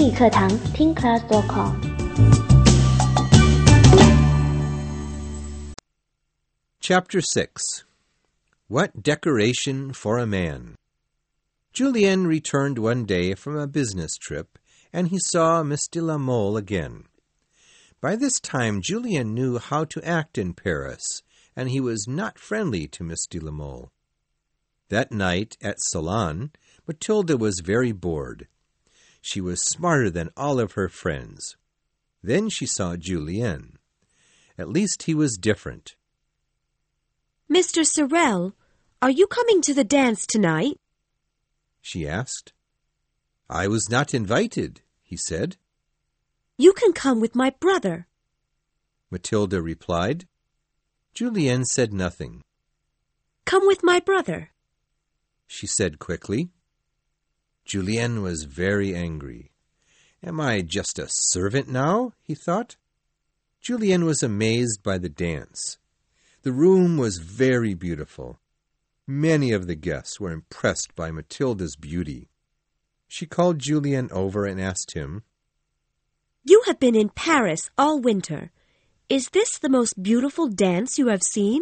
英语课堂听 class.com。 Chapter 6. What Decoration for a Man? Julien returned one day from a business trip, and he saw Miss de la Mole again. By this time, Julien knew how to act in Paris, and he was not friendly to Miss de la Mole. That night at Salon, Mathilde was very bored. She was smarter than all of her friends. Then she saw Julien. At least he was different. Mr. Sorel, are you coming to the dance tonight? She asked. I was not invited, he said. You can come with my brother, Mathilde replied. Julien said nothing. Come with my brother, she said quickly. Julien was very angry. Am I just a servant now? He thought. Julien was amazed by the dance. The room was very beautiful. Many of the guests were impressed by Mathilde's beauty. She called Julien over and asked him, You have been in Paris all winter. Is this the most beautiful dance you have seen?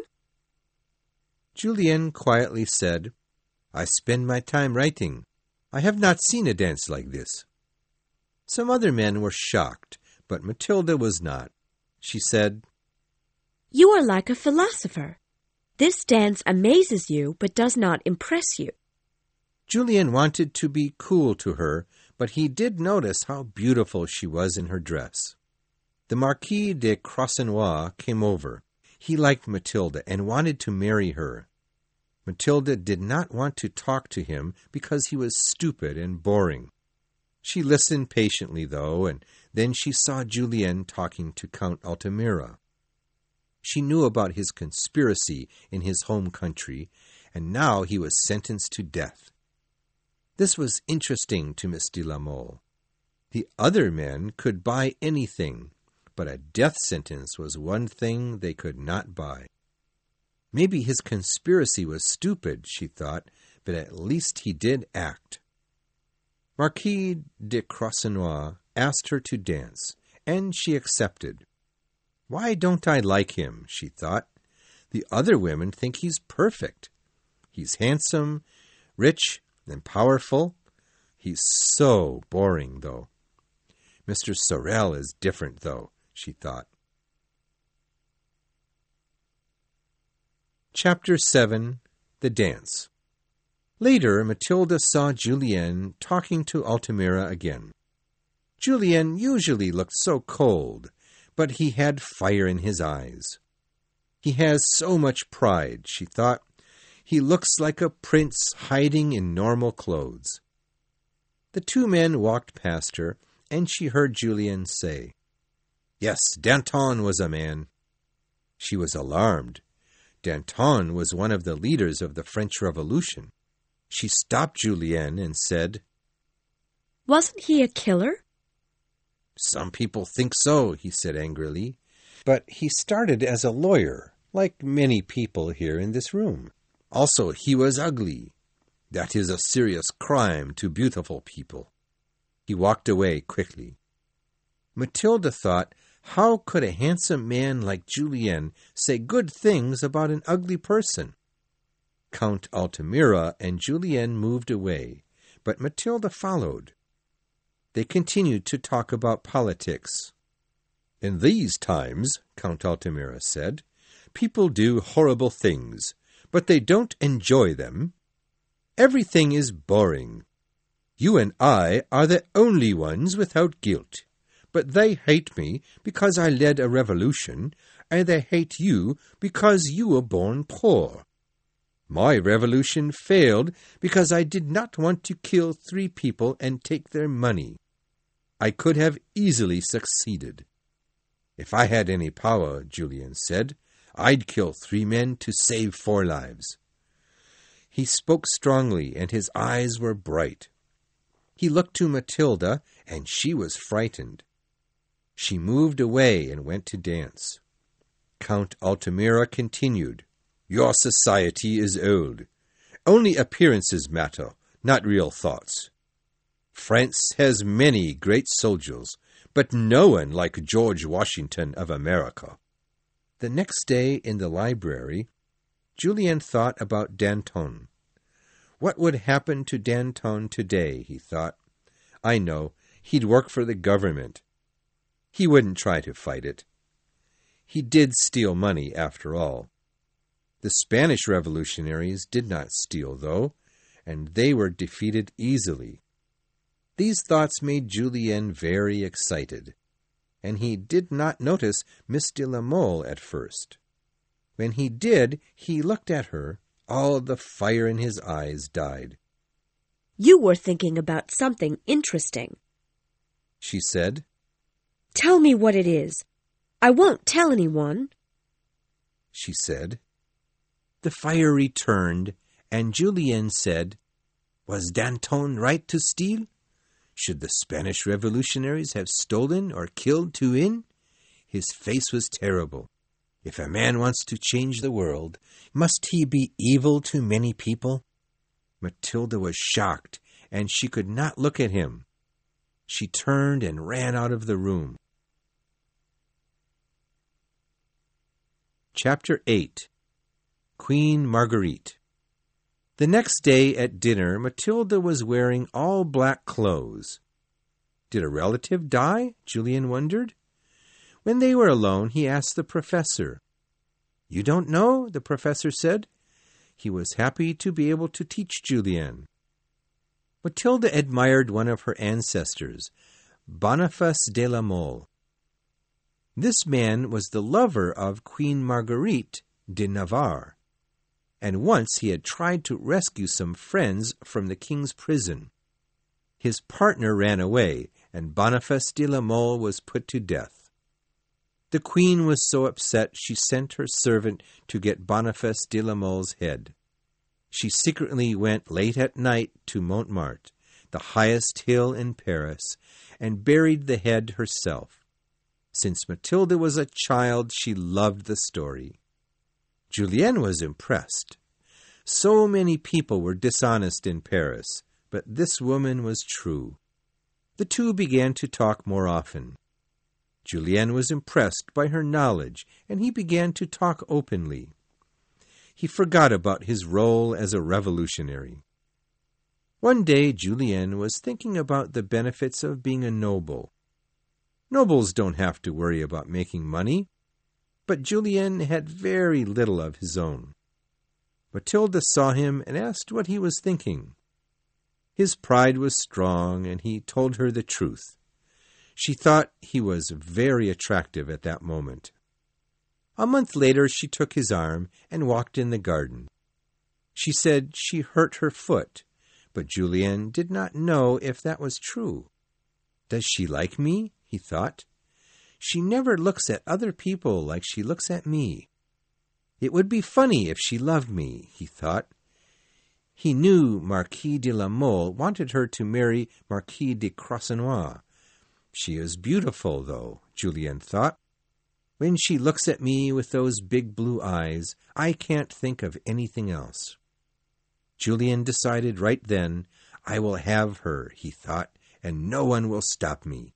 Julien quietly said, I spend my time writing. I have not seen a dance like this. Some other men were shocked, but Mathilde was not. She said, You are like a philosopher. This dance amazes you, but does not impress you. Julien wanted to be cool to her, but he did notice how beautiful she was in her dress. The Marquis de Croisenois came over. He liked Mathilde and wanted to marry her. Mathilde did not want to talk to him because he was stupid and boring. She listened patiently, though, and then she saw Julien talking to Count Altamira. She knew about his conspiracy in his home country, and now he was sentenced to death. This was interesting to Miss de la Mole. The other men could buy anything, but a death sentence was one thing they could not buy. Maybe his conspiracy was stupid, she thought, but at least he did act. Marquis de Croisenois asked her to dance, and she accepted. Why don't I like him, she thought. The other women think he's perfect. He's handsome, rich, and powerful. He's so boring, though. Mr. Sorel is different, though, she thought. Chapter 7. The Dance. Later, Mathilde saw Julien talking to Altamira again. Julien usually looked so cold, but he had fire in his eyes. He has so much pride, she thought. He looks like a prince hiding in normal clothes. The two men walked past her, and she heard Julien say, Yes, Danton was a man. She was alarmed. Danton was one of the leaders of the French Revolution. She stopped Julien and said, Wasn't he a killer? Some people think so, he said angrily. But he started as a lawyer, like many people here in this room. Also, he was ugly. That is a serious crime to beautiful people. He walked away quickly. Mathilde thought, how could a handsome man like Julien say good things about an ugly person? Count Altamira and Julien moved away, but Mathilde followed. They continued to talk about politics. In these times, Count Altamira said, people do horrible things, but they don't enjoy them. Everything is boring. You and I are the only ones without guilt. But they hate me because I led a revolution, and they hate you because you were born poor. My revolution failed because I did not want to kill 3 people and take their money. I could have easily succeeded. If I had any power, Julien said, I'd kill 3 men to save 4 lives. He spoke strongly, and his eyes were bright. He looked to Mathilde, and she was frightened. She moved away and went to dance. Count Altamira continued, Your society is old. Only appearances matter, not real thoughts. France has many great soldiers, but no one like George Washington of America. The next day in the library, Julien thought about Danton. What would happen to Danton today, he thought. I know, he'd work for the government. He wouldn't try to fight it. He did steal money, after all. The Spanish revolutionaries did not steal, though, and they were defeated easily. These thoughts made Julien very excited, and he did not notice Miss de la Mole at first. When he did, he looked at her. All the fire in his eyes died. You were thinking about something interesting, she said. Tell me what it is. I won't tell anyone, she said. The fire returned, and Julien said, Was Danton right to steal? Should the Spanish revolutionaries have stolen or killed Turenne? His face was terrible. If a man wants to change the world, must he be evil to many people? Mathilde was shocked, and she could not look at him. She turned and ran out of the room. Chapter 8. Queen Marguerite. The next day at dinner, Mathilde was wearing all black clothes. Did a relative die? Julien wondered. When they were alone, he asked the professor. You don't know? The professor said. He was happy to be able to teach Julien. Mathilde admired one of her ancestors, Boniface de la Mole. This man was the lover of Queen Marguerite de Navarre, and once he had tried to rescue some friends from the king's prison. His partner ran away, and Boniface de la Mole was put to death. The queen was so upset she sent her servant to get Boniface de la Mole's head. She secretly went late at night to Montmartre, the highest hill in Paris, and buried the head herself. Since Mathilde was a child, she loved the story. Julien was impressed. So many people were dishonest in Paris, but this woman was true. The two began to talk more often. Julien was impressed by her knowledge, and he began to talk openly. He forgot about his role as a revolutionary. One day, Julien was thinking about the benefits of being a noble. Nobles don't have to worry about making money, but Julien had very little of his own. Mathilde saw him and asked what he was thinking. His pride was strong, and he told her the truth. She thought he was very attractive at that moment. A month later, she took his arm and walked in the garden. She said she hurt her foot, but Julien did not know if that was true. Does she like me? He thought. She never looks at other people like she looks at me. It would be funny if she loved me, he thought. He knew Marquis de la Mole wanted her to marry Marquis de Croisenois. She is beautiful, though, Julien thought. When she looks at me with those big blue eyes, I can't think of anything else. Julien decided right then, I will have her, he thought, and no one will stop me.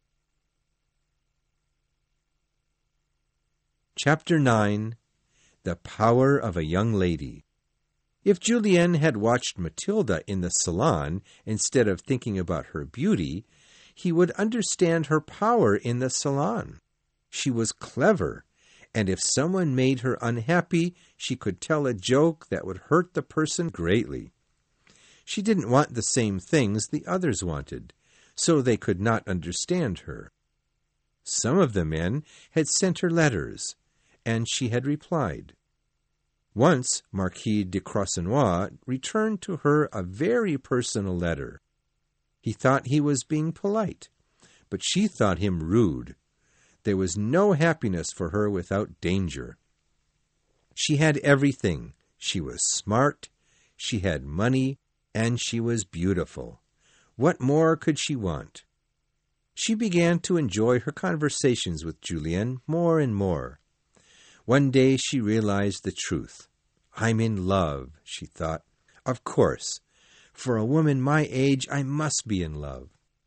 Chapter 9. The Power of a Young Lady. If Julien had watched Mathilde in the salon instead of thinking about her beauty, he would understand her power in the salon. She was clever, and if someone made her unhappy, she could tell a joke that would hurt the person greatly. She didn't want the same things the others wanted, so they could not understand her. Some of the men had sent her letters, and she had replied. Once Marquis de Croisenois returned to her a very personal letter. He thought he was being polite, but she thought him rude. There was no happiness for her without danger. She had everything. She was smart, she had money, and she was beautiful. What more could she want? She began to enjoy her conversations with Julien more and more. One day she realized the truth. I'm in love, she thought. Of course. For a woman my age, I must be in love.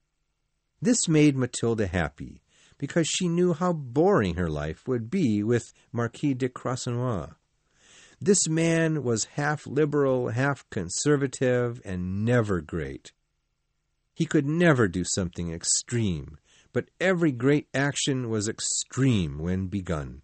This made Matilda happy, because she knew how boring her life would be with Marquis de Croisenois. This man was half liberal, half conservative, and never great. He could never do something extreme, but every great action was extreme when begun.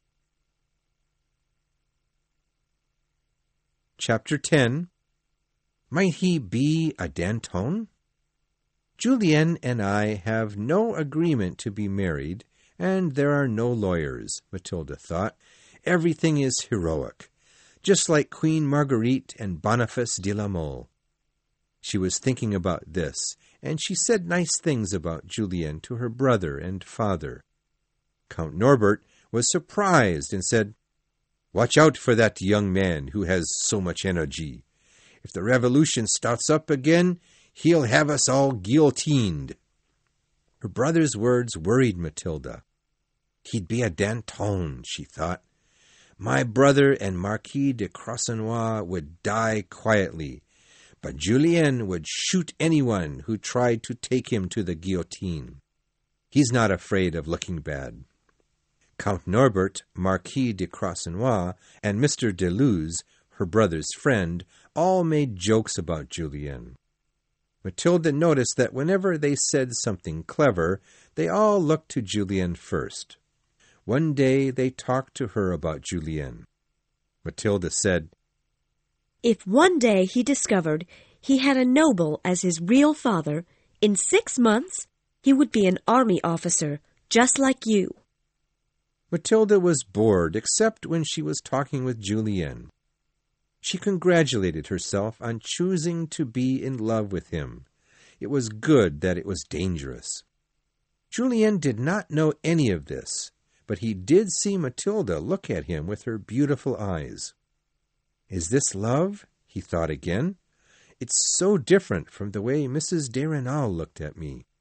Chapter 10. Might he be a Danton? Julien and I have no agreement to be married, and there are no lawyers, Matilda thought. Everything is heroic, just like Queen Marguerite and Boniface de la Mole. She was thinking about this, and she said nice things about Julien to her brother and father. Count Norbert was surprised and said, "Watch out for that young man who has so much energy. If the revolution starts up again, he'll have us all guillotined." Her brother's words worried Matilda. He'd be a Danton, she thought. My brother and Marquis de Croisenois would die quietly, but Julien would shoot anyone who tried to take him to the guillotine. He's not afraid of looking bad. Count Norbert, Marquis de Croisenois, and Mr. de Luz, her brother's friend, all made jokes about Julien. Matilda noticed that whenever they said something clever, they all looked to Julien first. One day they talked to her about Julien. Matilda said, "If one day he discovered he had a noble as his real father, in 6 months he would be an army officer, just like you." Matilda was bored, except when she was talking with Julien. She congratulated herself on choosing to be in love with him. It was good that it was dangerous. Julien did not know any of this, but he did see Matilda look at him with her beautiful eyes. "Is this love?" he thought again. "It's so different from the way Mrs. de Rênal looked at me."